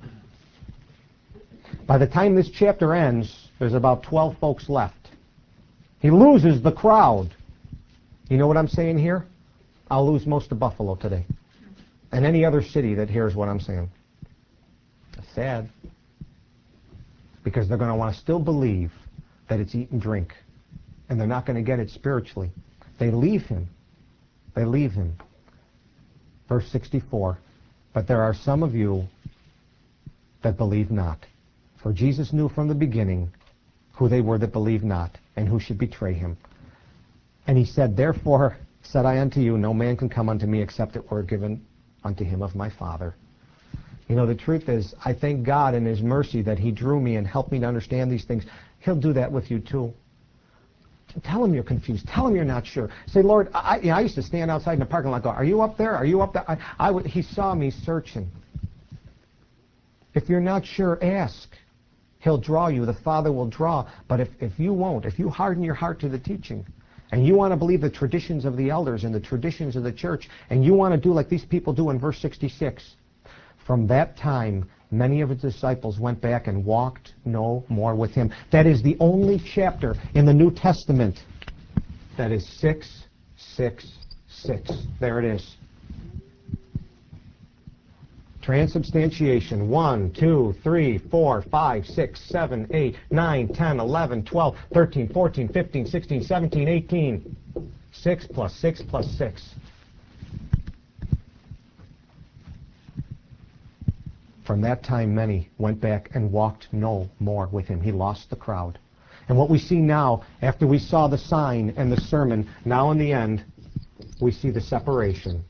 By the time this chapter ends, there's about twelve folks left. He loses the crowd. You know what I'm saying here? I'll lose most of Buffalo today. And any other city that hears what I'm saying. It's sad. Because they're going to want to still believe that it's eat and drink. And they're not going to get it spiritually. They leave him. They leave him. Verse sixty-four. But there are some of you that believe not. For Jesus knew from the beginning who they were that believed not, and who should betray him. And he said, therefore said I unto you, no man can come unto me except it were given unto him of my Father. You know, the truth is, I thank God in his mercy that he drew me and helped me to understand these things. He'll do that with you too. Tell him you're confused. Tell him you're not sure. Say, Lord, I, you know, I used to stand outside in the parking lot and go, are you up there? Are you up there? I, I would, he saw me searching. If you're not sure, ask. He'll draw you. The Father will draw. But if, if you won't, if you harden your heart to the teaching, and you want to believe the traditions of the elders and the traditions of the church, and you want to do like these people do in verse sixty-six, from that time, many of his disciples went back and walked no more with him. That is the only chapter in the New Testament that is six, six, six. There it is. Transubstantiation. one, two, three, four, five, six, seven, eight, nine, ten, eleven, twelve, thirteen, fourteen, fifteen, sixteen, seventeen, eighteen. six plus six plus six. From that time, many went back and walked no more with him. He lost the crowd. And what we see now, after we saw the sign and the sermon, now in the end, we see the separation.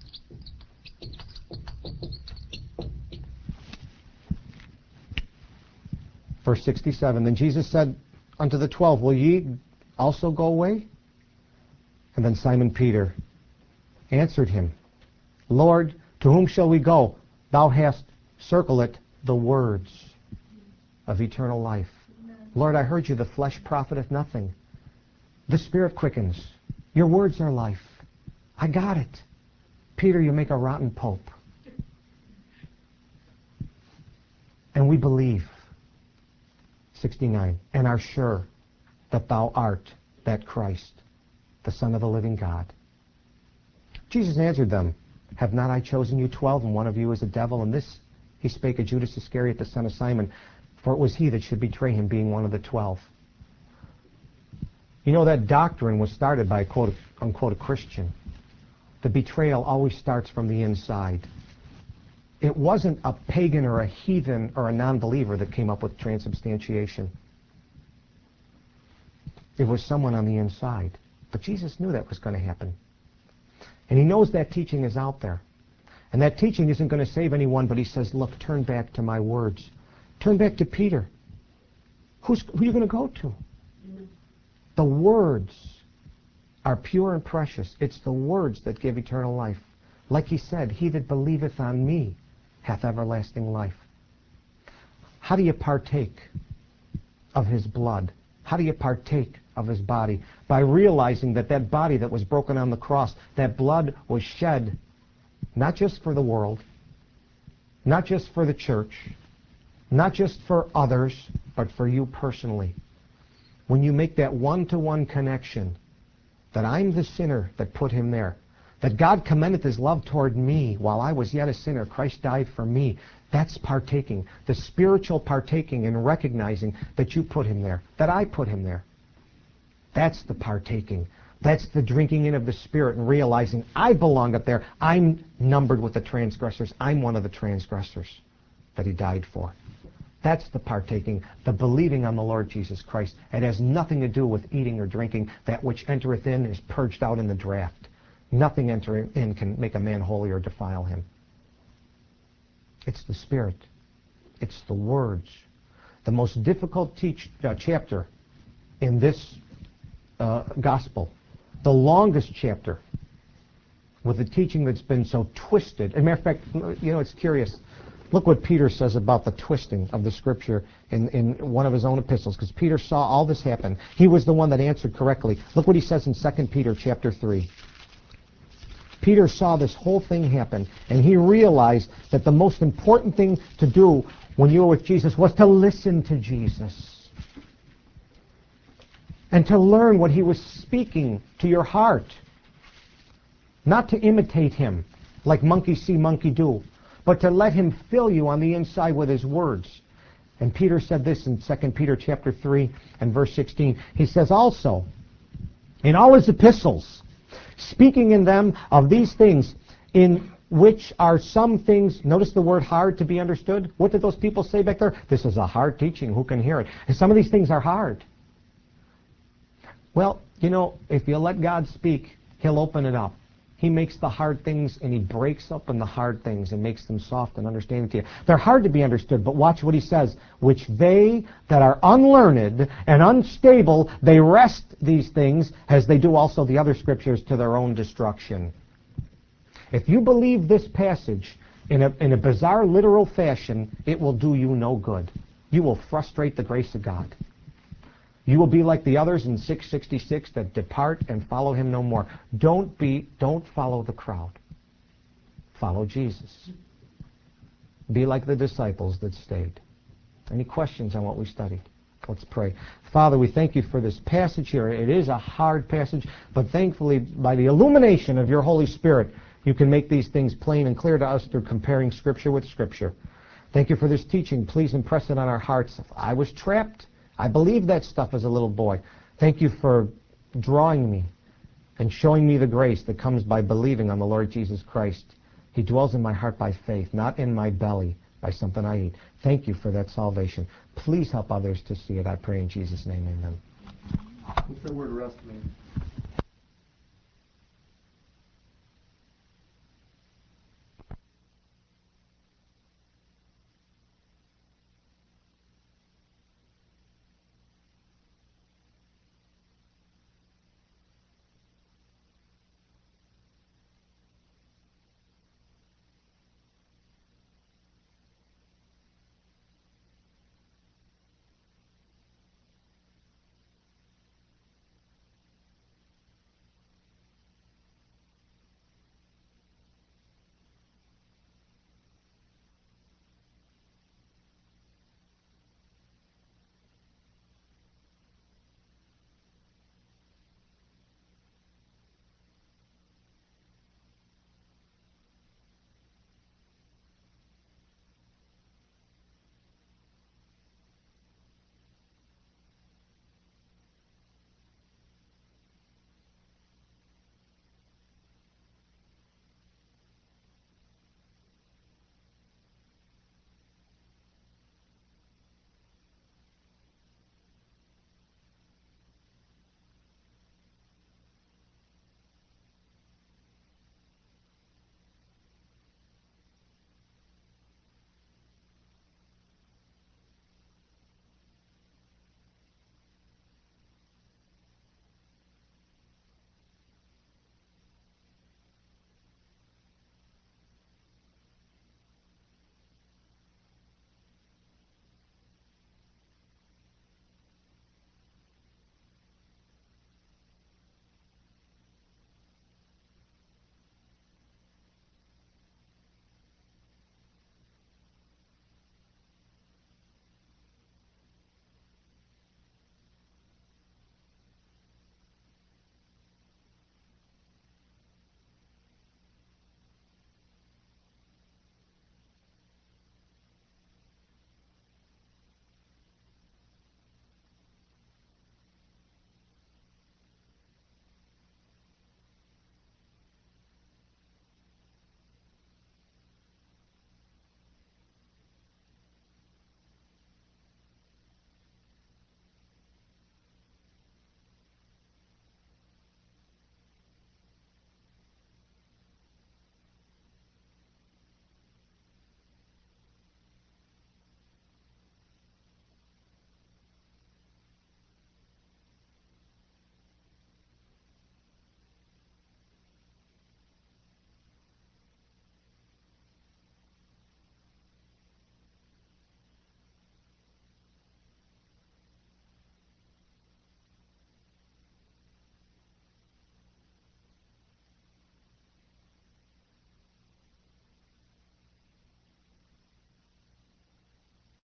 Verse sixty-seven, then Jesus said unto the twelve, will ye also go away? And then Simon Peter answered him, Lord, to whom shall we go? Thou hast, circle it, the words of eternal life. Lord, I heard you, the flesh profiteth nothing. The Spirit quickens. Your words are life. I got it. Peter, you make a rotten pope. And we believe, sixty-nine, and are sure that thou art that Christ, the Son of the living God. Jesus answered them, have not I chosen you twelve, and one of you is a devil? And this he spake of Judas Iscariot, the son of Simon, for it was he that should betray him, being one of the twelve. You know, that doctrine was started by, quote, unquote, a Christian. The betrayal always starts from the inside. It wasn't a pagan or a heathen or a non-believer that came up with transubstantiation. It was someone on the inside. But Jesus knew that was going to happen. And he knows that teaching is out there. And that teaching isn't going to save anyone, but he says, look, turn back to my words. Turn back to Peter. Who's, who are you going to go to? Mm. The words are pure and precious. It's the words that give eternal life. Like he said, he that believeth on me hath everlasting life. How do you partake of his blood? How do you partake of his body? By realizing that that body that was broken on the cross, that blood was shed not just for the world, not just for the church, not just for others, but for you personally. When you make that one-to-one connection, that I'm the sinner that put him there, that God commendeth his love toward me while I was yet a sinner, Christ died for me, that's partaking. The spiritual partaking and recognizing that you put him there, that I put him there. That's the partaking. That's the drinking in of the Spirit and realizing I belong up there. I'm numbered with the transgressors. I'm one of the transgressors that he died for. That's the partaking, the believing on the Lord Jesus Christ. It has nothing to do with eating or drinking. That which entereth in is purged out in the draft. Nothing entering in can make a man holy or defile him. It's the Spirit. It's the words. The most difficult teach, uh, chapter in this uh, gospel, the longest chapter, with a teaching that's been so twisted. As a matter of fact, you know, it's curious. Look what Peter says about the twisting of the Scripture in, in one of his own epistles, because Peter saw all this happen. He was the one that answered correctly. Look what he says in Second Peter chapter three. Peter saw this whole thing happen, and he realized that the most important thing to do when you were with Jesus was to listen to Jesus and to learn what he was speaking to your heart. Not to imitate him like monkey see, monkey do, but to let him fill you on the inside with his words. And Peter said this in Second Peter chapter three and verse sixteen. He says also, in all his epistles, speaking in them of these things, in which are some things, notice the word hard to be understood. What did those people say back there? This is a hard teaching. Who can hear it? And some of these things are hard. Well, you know, if you let God speak, he'll open it up. He makes the hard things, and he breaks open the hard things and makes them soft and understanding to you. They're hard to be understood, but watch what he says. Which they that are unlearned and unstable, they wrest these things, as they do also the other scriptures, to their own destruction. If you believe this passage in a, in a bizarre literal fashion, it will do you no good. You will frustrate the grace of God. You will be like the others in six sixty-six that depart and follow him no more. Don't be, don't follow the crowd. Follow Jesus. Be like the disciples that stayed. Any questions on what we studied? Let's pray. Father, we thank you for this passage here. It is a hard passage, but thankfully, by the illumination of your Holy Spirit, you can make these things plain and clear to us through comparing Scripture with Scripture. Thank you for this teaching. Please impress it on our hearts. I was trapped. I believed that stuff as a little boy. Thank you for drawing me and showing me the grace that comes by believing on the Lord Jesus Christ. He dwells in my heart by faith, not in my belly by something I eat. Thank you for that salvation. Please help others to see it. I pray in Jesus' name, amen. What's that word rest mean?